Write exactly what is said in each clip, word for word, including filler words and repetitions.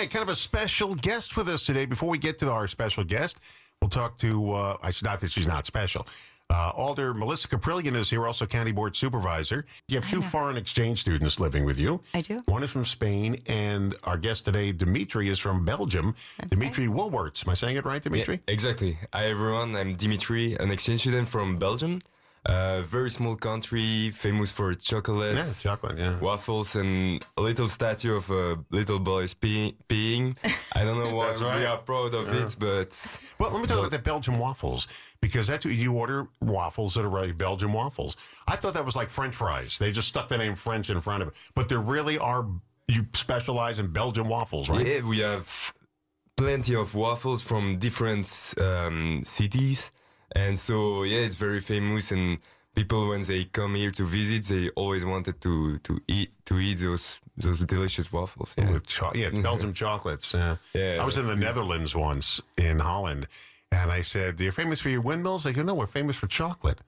right, kind of a special guest with us today. Before we get to our special guest, we'll talk to, uh, I not that she's not special. Uh, Alder Melissa Caprillion is here, also County Board Supervisor. You have two foreign exchange students living with you. I do. One is from Spain, and our guest today, Dimitri, is from Belgium. That's Dimitri right. Woolworts. Am I saying it right, Dimitri? Yeah, exactly. Hi, everyone. I'm Dimitri, an exchange student from Belgium. A very small country, famous for chocolates, yeah, chocolate, yeah. waffles, and a little statue of a little boy peeing. peeing. I don't know why right. we are proud of yeah. it, but... Well, let me talk about the Belgian waffles, because that's what you order, waffles that are really Belgian waffles. I thought that was like French fries. They just stuck the name French in front of it. But there really are, you specialize in Belgian waffles, right? Yeah, we have plenty of waffles from different um, cities. And so, yeah, it's very famous, and people, when they come here to visit, they always wanted to, to eat to eat those those delicious waffles. Yeah, With cho- yeah Belgian chocolates. Yeah. yeah, I was in the good. Netherlands once, in Holland, and I said, "You're famous for your windmills?" They go, "No, we're famous for chocolate."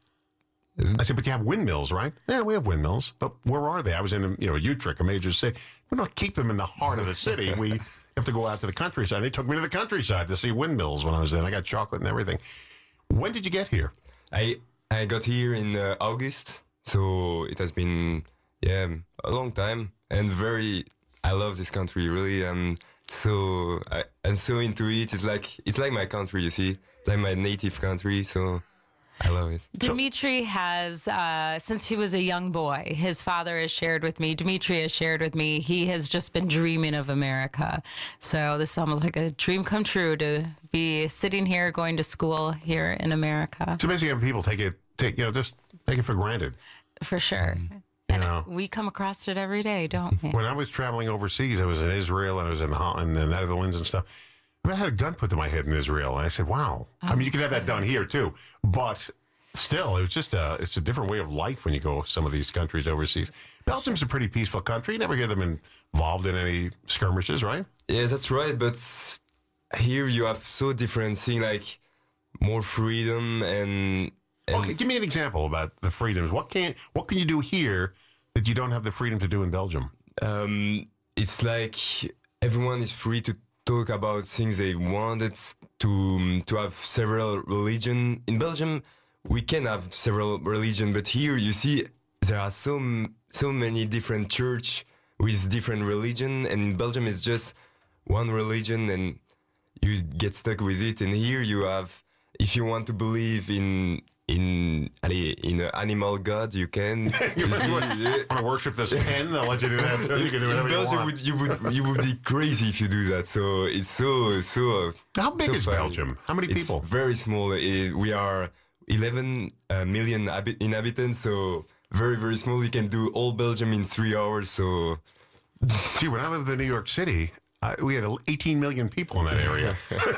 I said, "But you have windmills, right?" "Yeah, we have windmills, but where are they?" I was in, you know, Utrecht, a major city. We don't keep them in the heart of the city. We have to go out to the countryside. They took me to the countryside to see windmills when I was there. I got chocolate and everything. When did you get here? I I got here in uh, August, so it has been yeah a long time, and very. I love this country really. Um, so I I'm so into it. It's like it's like my country, you see, like my native country. So I love it. Dimitri has, uh, since he was a young boy, his father has shared with me, Dimitri has shared with me, he has just been dreaming of America. So this is almost like a dream come true to be sitting here, going to school here in America. It's amazing how people take it, take you know, just take it for granted. For sure. You and know, we come across it every day, don't we? When I was traveling overseas, I was in Israel and I was in, Ho- in the Netherlands and stuff. I had a gun put to my head in Israel, and I said, "Wow." Oh, I mean, you can have that done here too, but still, it was just a it's a different way of life when you go some of these countries overseas. Belgium's a pretty peaceful country. You never hear them involved in any skirmishes, right? Yeah, that's right. But here you have so different thing, like more freedom and. and okay, give me an example about the freedoms. What can what can you do here that you don't have the freedom to do in Belgium? Um, it's like everyone is free to talk about things they wanted to to have several religion in Belgium. We can have several religion, but here you see there are so so many different church with different religion, and in Belgium it's just one religion, and you get stuck with it. And here you have, if you want to believe in in in an animal god, you can. you you see, want to worship this pen? They'll let you do that. So you can do whatever in Belgium, you want. Would, you would you would be crazy if you do that. So it's so so. How big so is funny. Belgium? How many it's people? Very small. Uh, we are eleven uh, million habi- inhabitants, so very, very small. You can do all Belgium in three hours, so... Gee, when I lived in New York City, uh, we had eighteen million people in that area.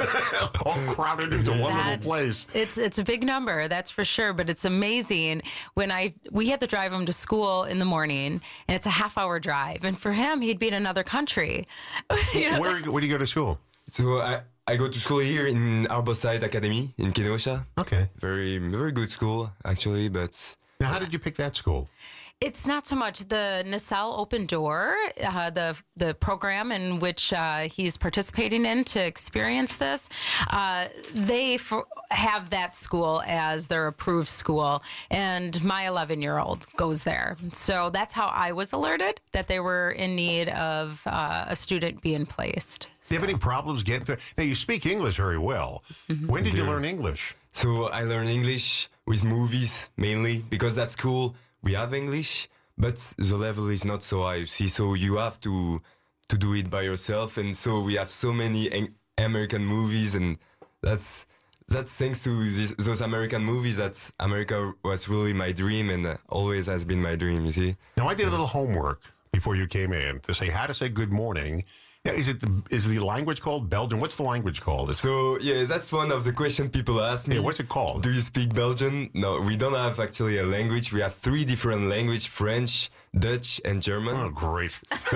All crowded into one that, little place. It's it's a big number, that's for sure, but it's amazing. When I we had to drive him to school in the morning, and it's a half-hour drive, and for him, he'd be in another country. You know? Where, where do you go to school? So I... I go to school here in Arbourside Academy in Kenosha. Okay. Very, very good school, actually, but... Now, how did you pick that school? It's not so much the Nacelle Open Door, uh, the the program in which uh, he's participating in to experience this. Uh, they f- have that school as their approved school, and my eleven-year-old goes there. So that's how I was alerted that they were in need of uh, a student being placed. Do you have any problems getting there? Now, you speak English very well. Mm-hmm. When did you learn English? So I learned English with movies, mainly, because at school we have English, but the level is not so high, you see, so you have to to do it by yourself, and so we have so many en- American movies, and that's that's thanks to this, those American movies that America was really my dream, and uh, always has been my dream, you see. Now, I did a little homework before you came in to say how to say good morning. Yeah, is it the, is the language called Belgian? What's the language called? It's, so, yeah, that's one of the questions people ask me. Yeah, what's it called? Do you speak Belgian? No, we don't have actually a language. We have three different languages, French, Dutch, and German. Oh, great. So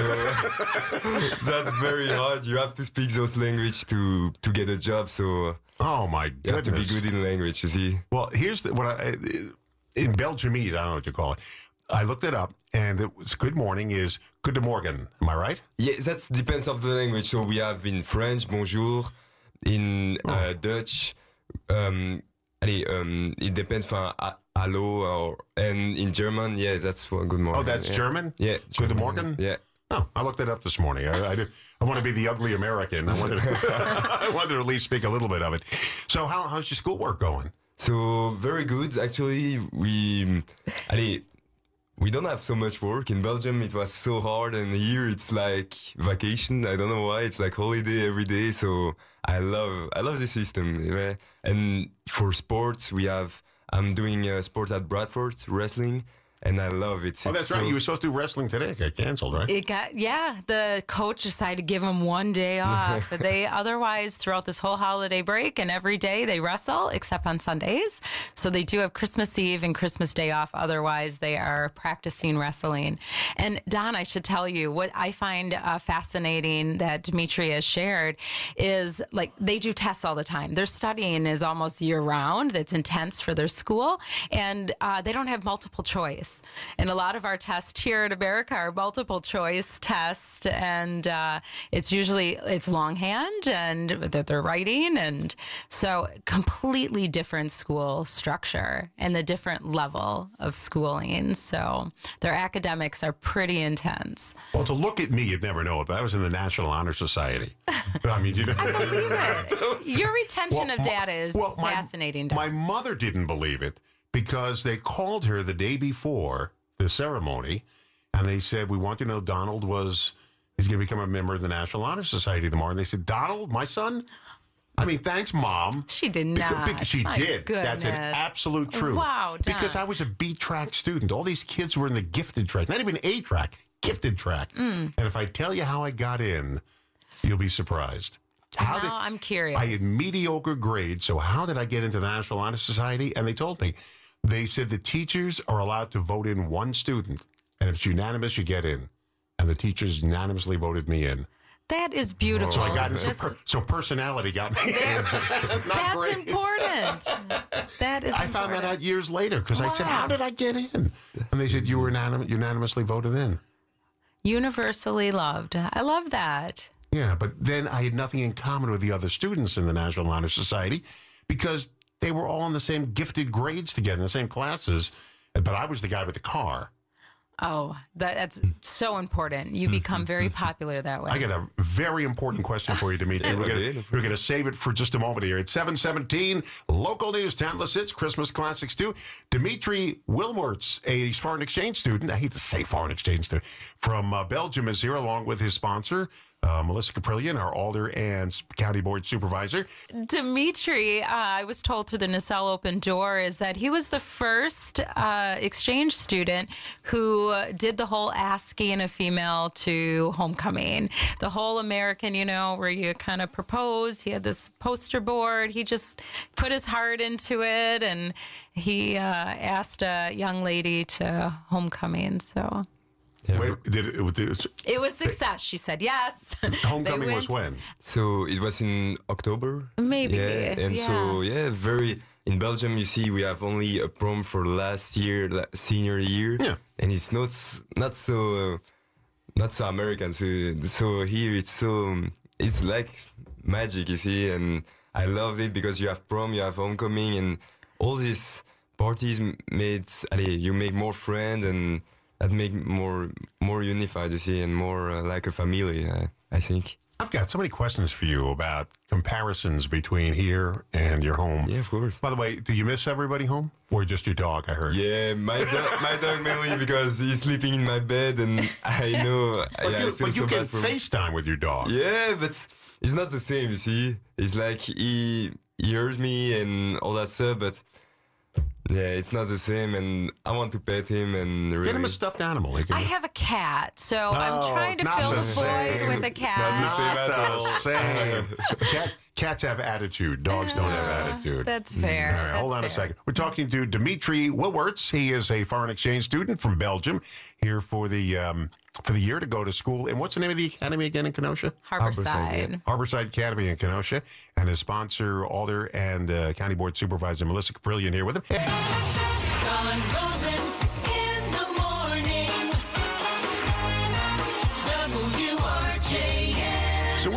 that's very hard. You have to speak those languages to, to get a job. So oh, my you have goodness. to be good in language, you see. Well, here's the, what I, in Belgiumese, I don't know what you call it. I looked it up, and it was good morning is good morgen. Am I right? Yeah, that depends of the language. So we have in French, bonjour, in Oh. uh, Dutch, um, allez, um, it depends from a- hallo, or, and in German, yeah, that's what good morning. Oh, that's yeah. German? Yeah. Good German, morgen? Yeah. Oh, I looked it up this morning. I, I, did, I want to be the ugly American. I wanted, to, I wanted to at least speak a little bit of it. So how, how's your schoolwork going? So very good. Actually, we, allez, we don't have so much work in Belgium. It was so hard, and here it's like vacation. I don't know why. It's like holiday every day. So I love, I love the system. Yeah. And for sports, we have. I'm doing uh, sport at Bradford, wrestling, and I love it. Oh, It's that's so- right. You were supposed to do wrestling today. It got canceled, right? It got, yeah, the coach decided to give him one day off. But they otherwise, throughout this whole holiday break and every day they wrestle, except on Sundays. So they do have Christmas Eve and Christmas Day off. Otherwise, they are practicing wrestling. And Don, I should tell you, what I find uh, fascinating that Dimitri has shared is like they do tests all the time. Their studying is almost year round. That's intense for their school. And uh, they don't have multiple choice. And a lot of our tests here in America are multiple choice tests, and uh, it's usually it's longhand and that they're writing, and so completely different school structure and the different level of schooling. So their academics are pretty intense. Well, to look at me, you'd never know it, but I was in the National Honor Society. I mean, you know. Believe it. Your retention Well, of my- data is well, my- fascinating. Don. My mother didn't believe it because they called her the day before the ceremony, and they said, we want you to know Donald was, he's going to become a member of the National Honor Society tomorrow. And they said, Donald, my son? I mean, thanks, Mom. She did Beca- not. beca- she My did. That's an goodness. absolute truth. Wow, Don. Because I was a B track student. All these kids were in the gifted track, not even A track, gifted track. Mm. And if I tell you how I got in, you'll be surprised. How Now I'm curious. I had mediocre grades, so how did I get into the National Honor Society? And they told me, they said the teachers are allowed to vote in one student, and if it's unanimous, you get in. And the teachers unanimously voted me in. That is beautiful. So I got in. So, Just- per, so personality got me in. Not That's grades. important. That is I found that important. out years later because I said, Wow. how did I get in? And they said, you were unanim- unanimously voted in. Universally loved. I love that. Yeah, but then I had nothing in common with the other students in the National Honor Society because they were all in the same gifted grades together, in the same classes. But I was the guy with the car. Oh, that, that's so important. You become very popular that way. I got a very important question for you, Dimitri. We're Okay, gonna, no we're gonna save it for just a moment here. It's seven seventeen, local news, Timeless Hits, Christmas Classics too. Dimitri Wilmertz, a foreign exchange student, I hate to say foreign exchange student, from uh, Belgium is here along with his sponsor, uh, Melissa Caprillion, our Alder and County Board Supervisor. Dimitri, uh, I was told through the Nacelle Open Door, is that he was the first uh, exchange student who uh, did the whole asking a female to homecoming. The whole American, you know, where you kind of propose. He had this poster board. He just put his heart into it, and he uh, asked a young lady to homecoming. So Yeah, Wait, did it, it, it, it was success. She said yes. homecoming They was went- when? So it was in October. Maybe, Yeah, and so yeah, very. In Belgium, you see, we have only a prom for last year, la- senior year, Yeah. and it's not s- not so uh, not so American. So so here it's so it's like magic, you see, and I loved it because you have prom, you have homecoming, and all these parties m- made allez, you make more friends and that make more more unified, you see, and more uh, like a family. Uh, I think. I've got so many questions for you about comparisons between here and your home. Yeah, of course. By the way, do you miss everybody home? Or just your dog, I heard? Yeah, my dog, my dog mainly because he's sleeping in my bed, and I know But yeah, you, I feel but you so can bad for him. FaceTime with your dog. Yeah, but it's not the same. You see, it's like he he hears me and all that stuff, but yeah, it's not the same. And I want to pet him and really. Get him a stuffed animal. He can- I have a cat, so I'm No, trying to not fill the the void same. with a Not cat. the same at Not all. the same. Cat, cats have attitude. Dogs don't have attitude. That's fair. All right, That's hold on a fair. second. We're talking to Dimitri Wilmertz. He is a foreign exchange student from Belgium, here for the um, for the year to go to school. And what's the name of the academy again in Kenosha? Harborside. Harborside, yeah. Harborside Academy in Kenosha. And his sponsor, Alder and uh, County Board Supervisor Melissa Caprillion here with him. Don Rosen in the morning.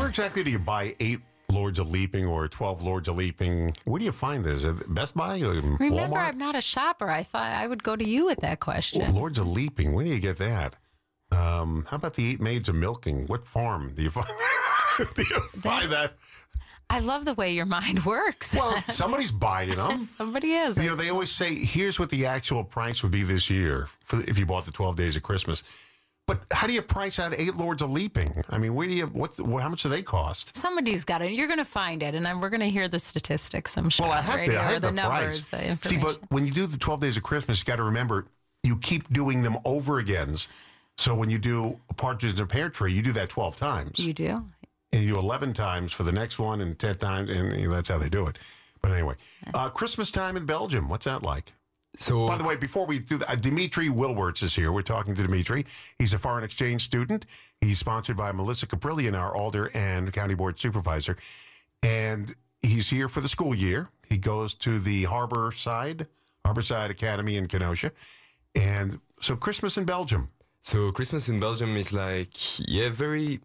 Where exactly do you buy eight Lords of Leaping or twelve Lords of Leaping? Where do you find this? At Best Buy or Remember, Walmart? I'm not a shopper. I thought I would go to you with that question. Oh, Lords of Leaping. Where do you get that? Um, how about the Eight Maids of Milking? What farm do you find, do you find that? I love the way your mind works. Well, somebody's buying them. Somebody is. You know, they always say, here's what the actual price would be this year for, if you bought the twelve Days of Christmas. But how do you price out eight Lords of Leaping? I mean, where do you, what, how much do they cost? Somebody's got it. You're going to find it, and I'm, we're going to hear the statistics, I'm sure. Well, I had, the, I had the, the, numbers, price. the See, information. but when you do the twelve Days of Christmas, you got to remember, you keep doing them over again. So when you do a Partridge in a Pear Tree, you do that twelve times. You do? And you do eleven times for the next one and ten times, and you know, that's how they do it. But anyway, uh, Christmas time in Belgium, what's that like? So, By the way, before we do that, uh, Dimitri Wilwerts is here. We're talking to Dimitri. He's a foreign exchange student. He's sponsored by Melissa Caprillion, our Alder and County Board Supervisor. And he's here for the school year. He goes to the Harbor Side, Harbor Side Academy in Kenosha. And so Christmas in Belgium. so Christmas in Belgium is like, yeah, very.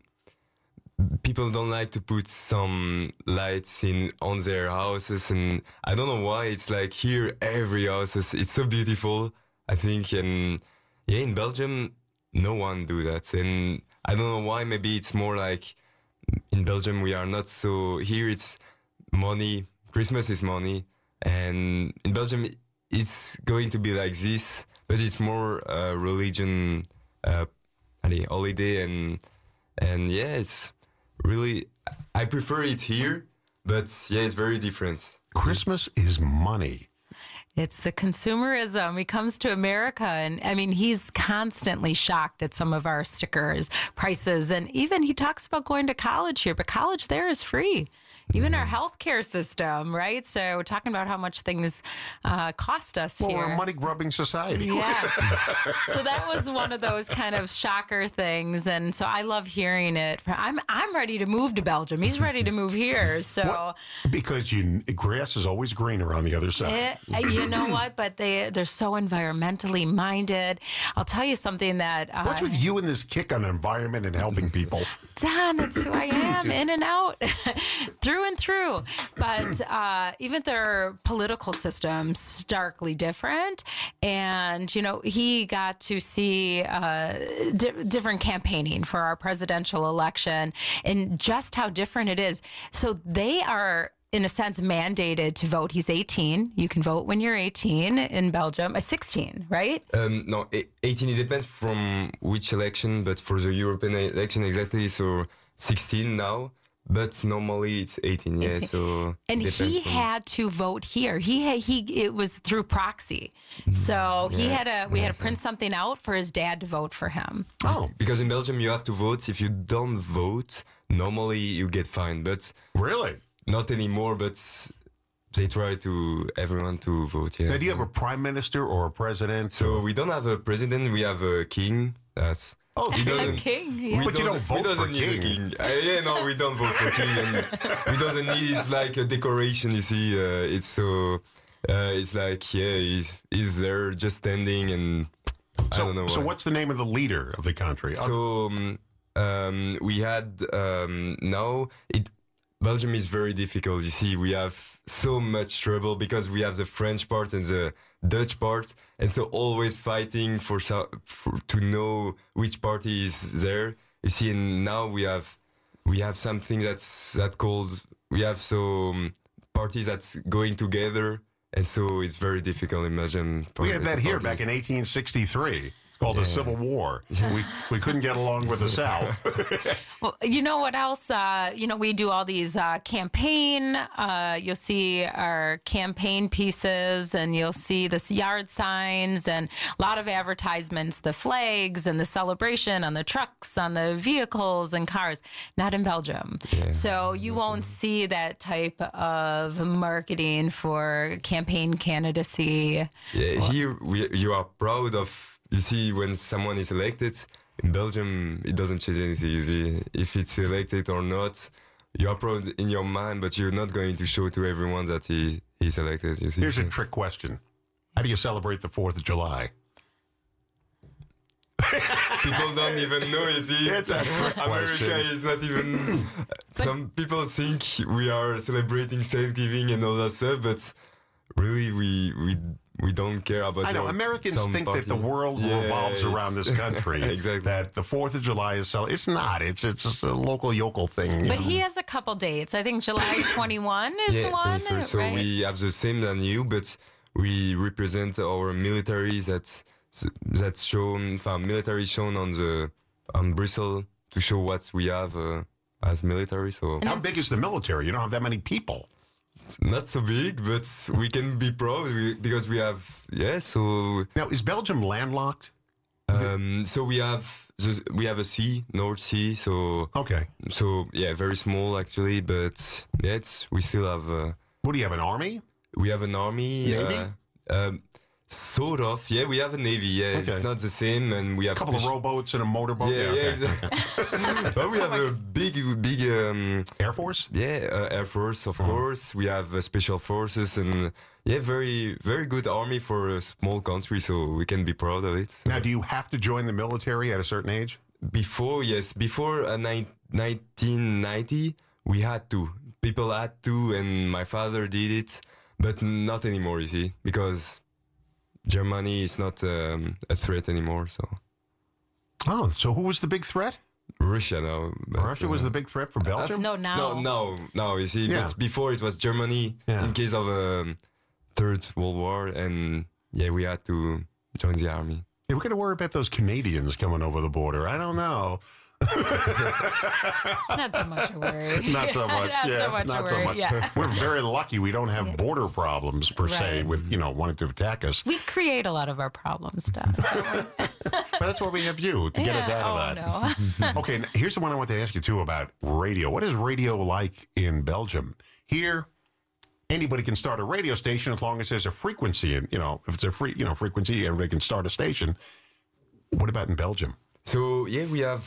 People don't like to put some lights in on their houses, and I don't know why. It's like here, every house is, it's so beautiful, I think, and yeah, in Belgium, no one do that, and I don't know why. Maybe it's more like in Belgium we are not so. Here it's money. Christmas is money, and in Belgium it's going to be like this, but it's more uh, religion, uh, allez, holiday, and and yeah, it's. Really, I prefer it here, but yeah, it's very different. Christmas is money. It's the consumerism. He comes to America, and I mean, he's constantly shocked at some of our stickers, prices, and even he talks about going to college here, but college there is free. Even our healthcare system, right? So we're talking about how much things uh, cost us Well, here. we're a money-grubbing society. Yeah. So that was one of those kind of shocker things, and so I love hearing it. I'm I'm ready to move to Belgium. He's ready to move here. So What? Because you, grass is always greener on the other side. it, you know what? But they they're so environmentally minded. I'll tell you something that uh, What's with you and this kick on environment and helping people? Don, that's who I am, in and out, through and through. But uh, even their political system starkly different. And, you know, he got to see uh, di- different campaigning for our presidential election and just how different it is. So they are, in a sense, mandated to vote. He's eighteen. You can vote when you're eighteen in Belgium. Uh, sixteen, right? Um, no, e- eighteen, it depends from which election, but for the European election, exactly, so sixteen now. But normally it's eighteen, yeah. eighteen. So And depends he from- had to vote here. He had, he it was through proxy, so he had to we had to print something out for his dad to vote for him. Oh, because in Belgium you have to vote. If you don't vote, normally you get fined. But really? not anymore. But they try to everyone to vote. Yeah. Now, do you have a prime minister or a president? So we don't have a president. We have a king. That's. Oh, He he doesn't- King, We yeah. But you don't doesn't- vote we doesn't for need a king. king. Uh, yeah, no, we don't vote for king. And we doesn't need. It's like a decoration. You see, uh, it's so. Uh, it's like yeah, he's he's there just standing, and I So, don't know. so why. what's the name of the leader of the country? So um, um, we had um, now it. Belgium is very difficult. You see, we have so much trouble because we have the French part and the Dutch part, and so always fighting for, so, for to know which party is there. You see, and now we have we have something that's that called we have so um, parties that's going together, and so it's very difficult in Belgium. we had that here back in eighteen sixty-three. It's called the Civil War. We we couldn't get along with the South. Well, you know what else? Uh, you know, we do all these uh, campaign. Uh, you'll see our campaign pieces, and you'll see the yard signs, and a lot of advertisements, the flags, and the celebration on the trucks, on the vehicles and cars. Not in Belgium, so you won't see that type of marketing for campaign candidacy. Yeah, here we, you are proud of. You see, when someone is elected in Belgium, it doesn't change anything. You see, if it's elected or not, you are proud in your mind, but you're not going to show to everyone that he he's elected. You see. Here's a trick question: how do you celebrate the Fourth of July? people don't even know, you see. It's a trick America question. is not even... Some people think we are celebrating Thanksgiving and all that stuff, but really we we we don't care about I know your- Americans some think that the party. world Yeah, revolves it's- around this country. Exactly. That the Fourth of July is so. It's not. It's it's just a local yokel thing. you But know. he has a couple dates. I think July twenty-first is Yeah, the one, twenty-first. So right? we have the same than you, but we represent our military that's that's shown, from military shown on the on Bristol to show what we have uh, as military. So How big is the military? You don't have that many people. it's not so big, but we can be proud we- because we have yeah. So Now, is Belgium landlocked? um, so we have the, we have a sea, North Sea. So Okay. so yeah, very small actually, but yeah, it's, we still have. Uh, What do you have? An army? We have an army. Navy? Uh, um, sort of. Yeah, we have a navy. Yeah, Okay. it's not the same, and we have A couple of speci- rowboats and a motorboat. Yeah, yeah, okay. exactly. But we have a big, big. Um, Air Force. yeah, uh, Air Force, of Uh-huh. course. We have uh, special forces, and yeah, very, very good army for a small country. So we can be proud of it. Now, do you have to join the military at a certain age? Before, yes, before uh, ni- nineteen ninety, we had to. People had to, and my father did it, but not anymore, you see, because Germany is not um, a threat anymore. So Oh, so who was the big threat? Russia now. but, Russia was uh, the big threat for Belgium? no, now. No, no, no, you see, Yeah. but before it was Germany Yeah. in case of a um, third world war, and yeah, we had to join the army. Yeah, we're going to worry about those Canadians coming over the border. I don't know. Not so much a worry. Not so much. Not yeah, so much not a so worry. much. Yeah. We're very lucky we don't have border problems per se Right. with, you know, wanting to attack us. We create a lot of our problems, stuff. But that's why we have you to get us out of that. Oh, no. Okay, n- here's the one I want to ask you too about radio. What is radio like in Belgium? Here, anybody can start a radio station as long as there's a frequency, and you know, if it's a free, you know, frequency, everybody can start a station. What about in Belgium? So yeah, we have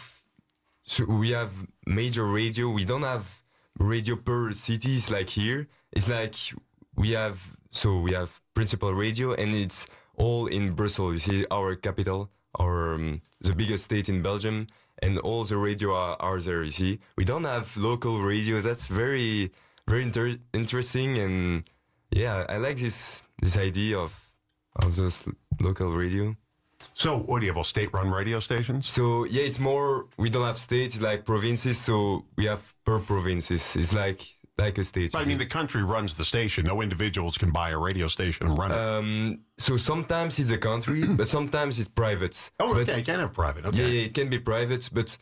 so we have major radio. We don't have radio per cities like here. It's like we have so we have principal radio, and it's all in Brussels. You see, our capital, our um, the biggest state in Belgium, and all the radio are, are there. You see, we don't have local radio. That's very very inter- interesting, and yeah, I like this this idea of of this local radio. So, what do you have? All state-run radio stations? So yeah, it's more. We don't have states, it's like provinces. So we have per provinces. It's like like a state. I mean, the country runs the station. No individuals can buy a radio station and run it. um, so sometimes it's a country, but sometimes it's private. oh, but okay, you can have private. yeah, Okay. yeah, it can be private, but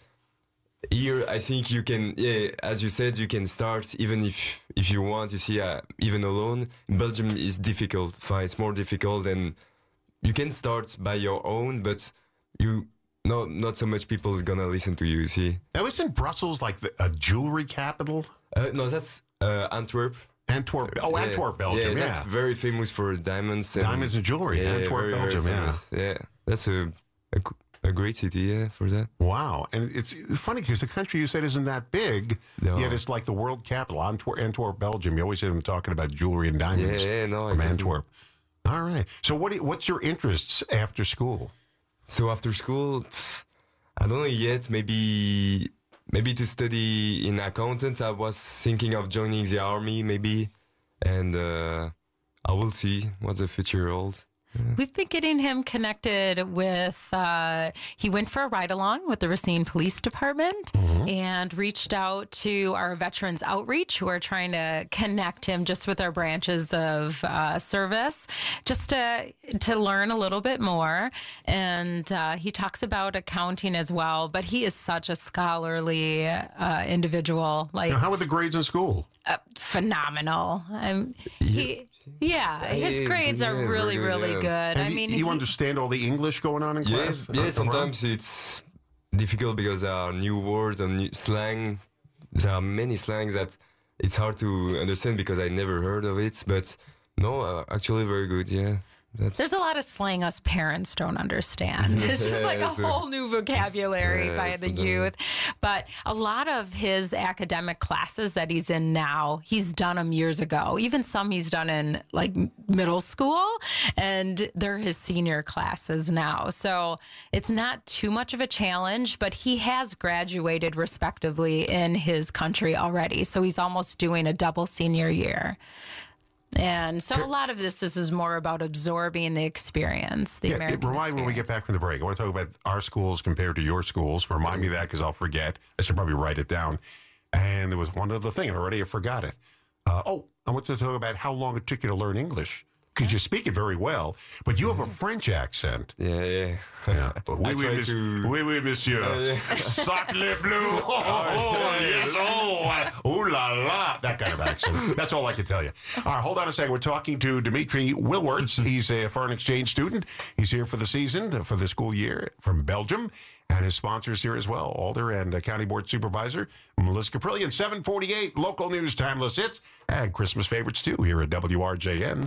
here I think you can. Yeah, as you said, you can start even if if you want. You see, uh, even alone, in Belgium is difficult. Fine, it's more difficult, and you can start by your own, but you. No, not so much people is gonna listen to you. You see, Now, isn't Brussels like the, a jewelry capital? uh, no, that's uh, Antwerp. Antwerp. Oh, Yeah. Antwerp, Belgium. Yeah, Yeah. that's very famous for diamonds. And, Diamonds and jewelry. Yeah, Antwerp, very, very Belgium. Yeah. famous. Yeah, that's a, a g- a great city. Yeah, for that. Wow. And it's it's funny because the country you said isn't that big, No. yet it's like the world capital, Antwerp, Antwerp, Belgium. You always hear them talking about jewelry and Yeah, diamonds yeah, no, from exactly. Antwerp. All right. So what do you, what's your interests after school? So after school, pff, I don't know yet. Maybe maybe to study in accountant. I was thinking of joining the army, maybe, and uh, I will see what the future holds. We've been getting him connected with, uh, he went for a ride along with the Racine Police Department and reached out to our Veterans Outreach, who are trying to connect him just with our branches of uh, service, just to, to learn a little bit more. And uh, he talks about accounting as well, but he is such a scholarly uh, individual. Like, Now, how were the grades in school? uh, phenomenal. Um, he, yeah, his Yeah, grades are yeah, really, very good, really yeah. good. I And mean, you, you he- understand all the English going on in Yeah, class? yeah. Uh, Sometimes it's difficult because there are new words and new slang. There are many slangs that it's hard to understand because I never heard of it. But no, uh, actually very good. Yeah. That's There's a lot of slang us parents don't understand. It's just like a Yeah, so- whole new vocabulary Yeah, by so the the- youth. But a lot of his academic classes that he's in now, he's done them years ago. Even some he's done in like middle school, and they're his senior classes now. So it's not too much of a challenge, but he has graduated respectively in his country already. So he's almost doing a double senior year. And so a lot of this, this is more about absorbing the experience, the Yeah, American remind me when we get back from the break. I want to talk about our schools compared to your schools. Remind me of that because I'll forget. I should probably write it down. And there was one other thing, and already I forgot it. Uh, oh, I want to talk about how long it took you to learn English. Because you speak it very well, but you have a French accent. yeah, yeah. Yeah. Oui, I oui, try mis- to- oui, oui, monsieur. Sacre bleu. Oh, oh, yes. Oh, ooh la la. That kind of accent. That's all I can tell you. All right, hold on a second. We're talking to Dimitri Wilwarts. He's a foreign exchange student. He's here for the season, for the school year from Belgium. And his sponsors here as well, Alder and uh, County Board Supervisor Melissa Caprillion. seven forty-eight, local news, timeless hits, and Christmas favorites too here at W R J N.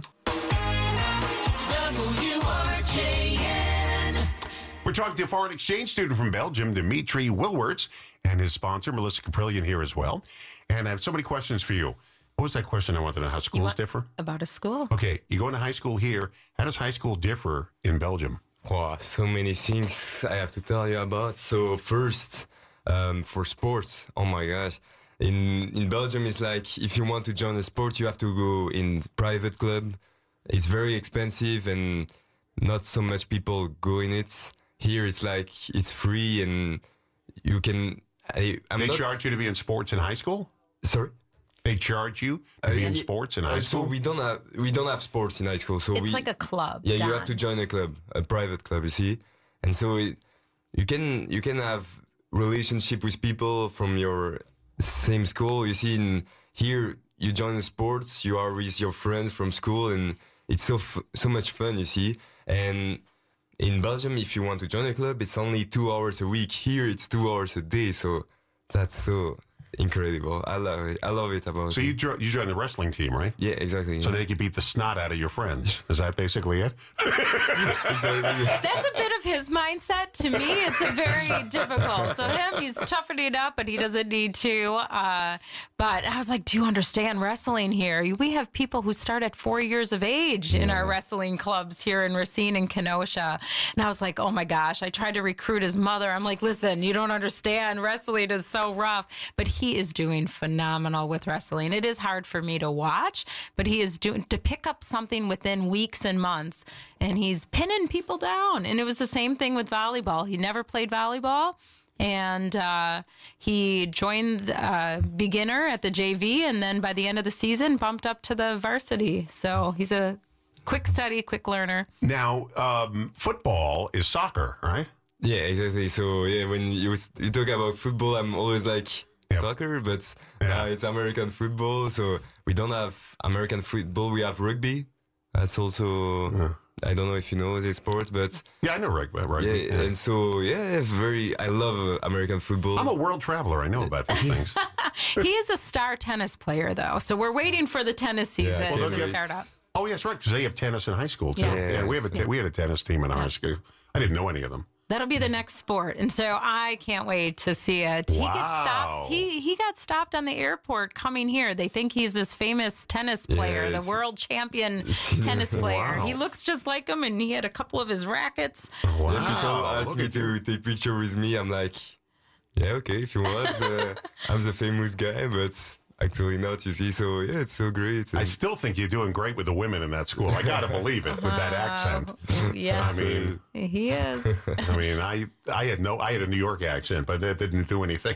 W R J N. We're talking to a foreign exchange student from Belgium, Dimitri Wilwarts, and his sponsor, Melissa Caprillion, here as well. And I have so many questions for you. What was that question I wanted to know? How schools differ? about a school. Okay, you go into high school here. How does high school differ in Belgium? Wow, so many things I have to tell you about. So first, um, for sports, oh my gosh. In in Belgium, it's like if you want to join a sport, you have to go in private club. It's very expensive and not so much people go in it. Here, it's like it's free and you can. I, I'm They not, charge you to be in sports in high school? Sorry. They charge you to Uh, be in yeah, sports in high Uh, so school? we don't have we don't have sports in high school. So It's we, like a club. yeah, you Don. have to join a club, a private club, you see, and so it, you can you can have relationship with people from your same school. You see, in here you join the sports, you are with your friends from school, and it's so f- so much fun. You see, and in Belgium, if you want to join a club, it's only two hours a week. Here, it's two hours a day. So that's so incredible. I love it. I love it about. So it. you, jo- you joined the wrestling team, right? Yeah, exactly. So they could beat the snot out of your friends. Is that basically it? exactly. That's a bit of his mindset. To me, it's a very difficult. So him, he's toughening it up, but he doesn't need to. Uh, but I was like, do you understand wrestling here? We have people who start at four years of age in our wrestling clubs here in Racine and Kenosha. And I was like, oh my gosh. I tried to recruit his mother. I'm like, listen, you don't understand. Wrestling is so rough. But he is doing phenomenal with wrestling. It is hard for me to watch, but he is doing to pick up something within weeks and months, and he's pinning people down. And it was the same thing with volleyball. He never played volleyball, and uh, he joined uh, beginner at the J V, and then by the end of the season, bumped up to the varsity. So he's a quick study, quick learner. Now, um, football is soccer, right? Yeah, exactly. So yeah, when you you talk about football, I'm always like Yep. soccer, but Yeah. now it's American football. So we don't have American football. We have rugby. That's also I don't know if you know this sport, but Yeah, I know rugby. rugby. yeah, Yeah. and so yeah, very. I love uh, American football. I'm a world traveler. I know about these things. He is a star tennis player, though. So we're waiting for the tennis season Yeah, well, to they'll start get- up. Oh, yes, right, because they have tennis in high school, too. Yeah. Yeah, we have a te- we had a tennis team in our school. I didn't know any of them. That'll be the next sport, and so I can't wait to see it. He gets Wow. stopped. He he got stopped on the airport coming here. They think he's this famous tennis player, Yes. the world champion tennis player. Wow. He looks just like him, and he had a couple of his rackets. Wow. People ask Look me at to you. take picture with me. I'm like, yeah, okay, if you want. Uh, I'm the famous guy, but actually not. You see, so yeah, it's so great. I And- still think you're doing great with the women in that school. I got to believe it with that accent. Yes, I mean, he is. I mean, I I had no, I had a New York accent, but that didn't do anything,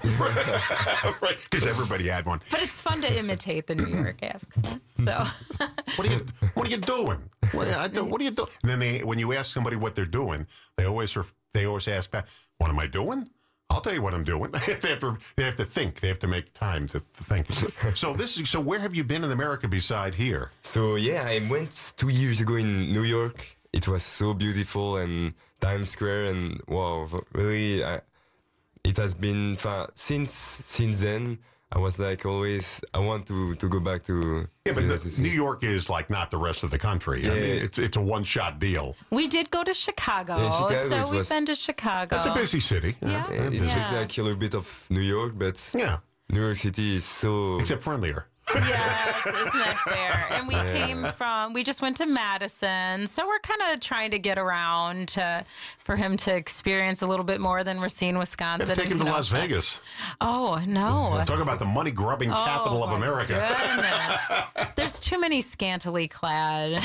right? Because everybody had one. But it's fun to imitate the New York accent. So What are you What are you doing? What, I do, what are you doing? And then they, when you ask somebody what they're doing, they always ref- they always ask back, "What am I doing?" I'll tell you what I'm doing. they, have to, they have to think. They have to make time to, to think. So this is so. Where have you been in America beside here? So yeah, I went two years ago in New York. It was so beautiful and Times Square and wow, really, I, it has been fa- since since then. I was like always, I want to, to go back to. Yeah, to but that the, city. New York is like not the rest of the country. I Yeah. mean, it's it's a one shot deal. We did go to Chicago, Yeah, Chicago so is we've was- been to Chicago. It's a busy city. Yeah. Yeah, It Yeah. looks like a little bit of New York, but Yeah, New York City is so. except friendlier. Yes, isn't that fair? And we came from, we just went to Madison. So we're kind of trying to get around to, for him to experience a little bit more than Racine, Wisconsin. Take him and to Las Kenosha. Vegas. Oh, no. Talk about the money grubbing capital Oh, of my America. Goodness. There's too many scantily clad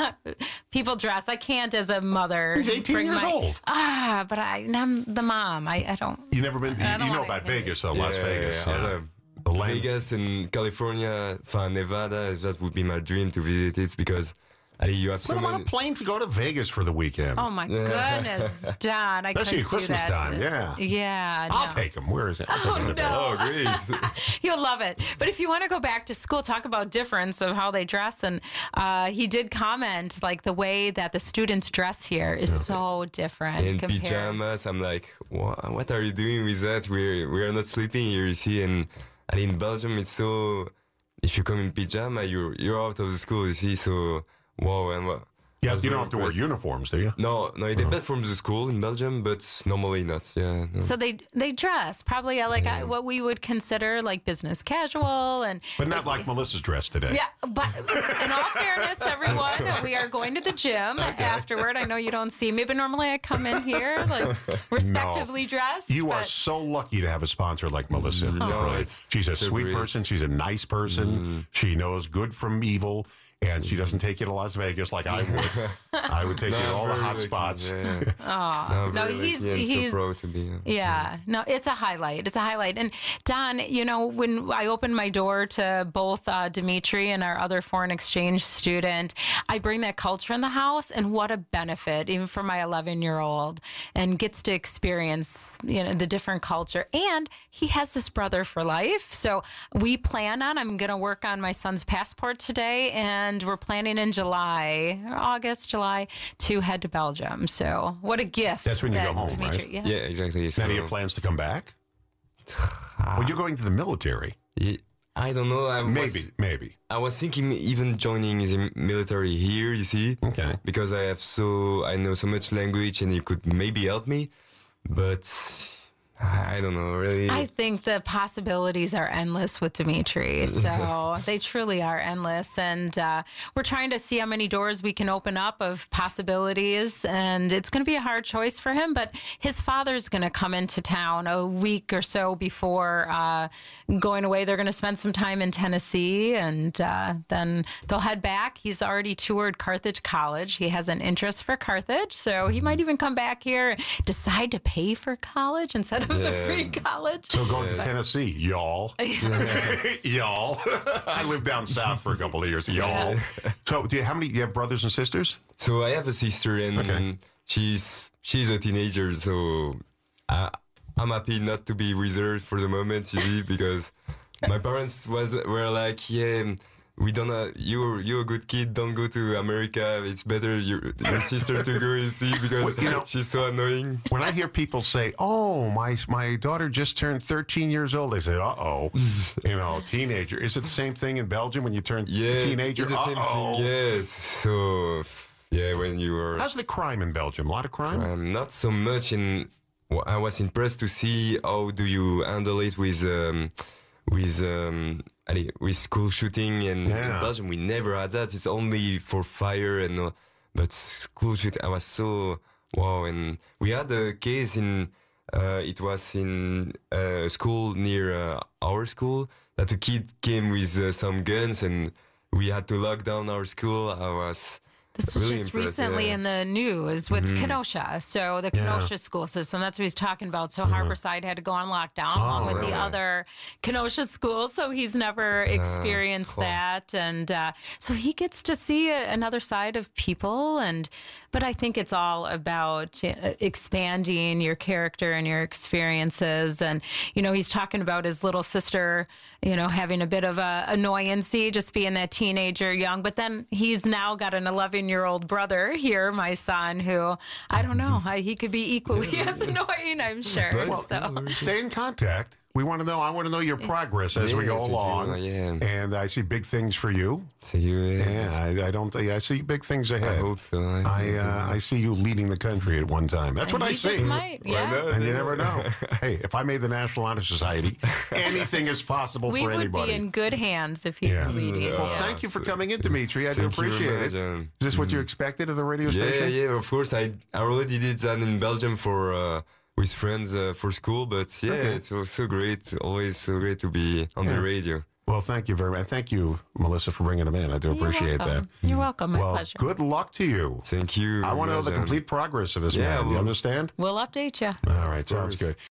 people dress. I can't, as a mother. He's eighteen bring years my- old. Ah, but I, I'm the mom. I, I don't. You never been? You, I don't you know wanna about hit it. Vegas, though, Yeah, Las Vegas. yeah, yeah. yeah. The land- Vegas and California, enfin, Nevada, that would be my dream to visit it because Ali, you have so Put him on many. a plane to go to Vegas for the weekend. Oh my goodness, Don! I Especially couldn't at Christmas do that. time, yeah. Yeah. I'll no. take him. Where is it? Oh no. Oh, great. You'll love it. But if you want to go back to school, talk about difference of how they dress. And uh, he did comment like the way that the students dress here is so different. In compared. pajamas, I'm like, what, what are you doing with that? We're, we are not sleeping here, you see. And, and in Belgium, it's so. If you come in pajama, you're, you're out of the school, you see. So, wow. And what. Yeah, I was you don't very have to wear impressed. uniforms, do you? No, no, it depends from the school in Belgium, but normally not. Yeah. No. So they they dress probably like uh, what we would consider like business casual and. But not like Melissa's dress today. Yeah, but in all fairness, everyone, we are going to the gym afterward. I know you don't see me, but normally I come in here like respectively dressed. You are but- so lucky to have a sponsor like Melissa. No, Right. it's She's a so sweet great. person. She's a nice person. She knows good from evil. And she doesn't take you to Las Vegas like I would. I would take you to I'm all the very hot lucky, spots. Yeah. No, I'm No, very he's- lucky. I'm he's- so proud to be. uh, Yeah, no, it's a highlight. It's a highlight. And Don, you know, when I open my door to both uh, Dimitri and our other foreign exchange student, I bring that culture in the house, and what a benefit, even for my eleven-year-old, and gets to experience, you know, the different culture. And he has this brother for life. So we plan on, I'm going to work on my son's passport today, and we're planning in July, August, July, to head to Belgium. So what a gift. That's when you that go home, Dimitri- right? Yeah. Yeah, exactly. So, Now, do you have plans to come back? Well, you're going to the military. yeah, I don't know. I was, Maybe, maybe. I was thinking even joining the military here. You see, Okay. because I have so I know so much language, and it could maybe help me, but I don't know really. I think the possibilities are endless with Dimitri. So they truly are endless. And uh, we're trying to see how many doors we can open up of possibilities. And it's going to be a hard choice for him. But his father's going to come into town a week or so before uh, going away. They're going to spend some time in Tennessee. And uh, then they'll head back. He's already toured Carthage College. He has an interest for Carthage. So he might even come back here and decide to pay for college instead of the free college. So going to Tennessee, y'all. y'all. I lived down south for a couple of years, y'all. So do you, how many, do you have brothers and sisters? So I have a sister, and Okay. she's she's a teenager. So I, I'm happy not to be with her for the moment, you see, because my parents was were like, yeah, we don't. Uh, you're you're a good kid. Don't go to America. It's better your your sister to go. You see, because Well, you know- she's so annoying. When I hear people say, "Oh, my my daughter just turned thirteen years old," they say, "Uh oh," you know, teenager. Is it the same thing in Belgium when you turn Yeah, teenager? it's the same Uh-oh. thing. Yes. So yeah, when you were. How's the crime in Belgium? A lot of crime. Um, not so much. In w- I was impressed to see how do you handle it with um, with um, allez, with school shooting. And Yeah. in Belgium, we never had that. It's only for fire and uh, but school shooting. I was so wow. And we had a case in. Uh, it was in a school near uh, our school that a kid came with uh, some guns, and we had to lock down our school. I was. This was really just impressed, recently yeah. in the news with Kenosha. So the Kenosha school system, that's what he's talking about. So Harborside had to go on lockdown along with the really? other Kenosha schools. So he's never experienced cool. that. And uh, so he gets to see a, another side of people. And but I think it's all about uh, expanding your character and your experiences. And, you know, he's talking about his little sister, you know, having a bit of a annoyancy, just being that teenager young. But then he's now got an eleven year old brother here, my son, who I don't know, I, he could be equally as annoying, I'm sure. Well, so Stay in contact. we want to know. I want to know your progress as we Yeah, go thank you. along. Yeah. And I see big things for you. See you. Yeah, I, I don't. I see big things ahead. I hope so. I, I uh, I see you leading the country at one time. That's what And I he just see. might, Why yeah. not? And you never know. Hey, if I made the National Honor Society, anything is possible We for would anybody. be in good hands if he's Yeah. leading. Well, yeah. thank you for coming in, Dimitri. I do Thank you very appreciate it. much, um, Is this what you expected of the radio Yeah, station? yeah, of course. I I already did that in Belgium for uh, with friends uh, for school, but yeah, Okay. it was so great. Always so great to be on the radio. Well, thank you very much. Thank you, Melissa, for bringing them in. I do You're appreciate that. welcome. You're welcome. My Well, pleasure. good luck to you. Thank you. I want to know the very much, um, complete progress of this Yeah, man. You well- understand? We'll update you. All right, sounds course. good.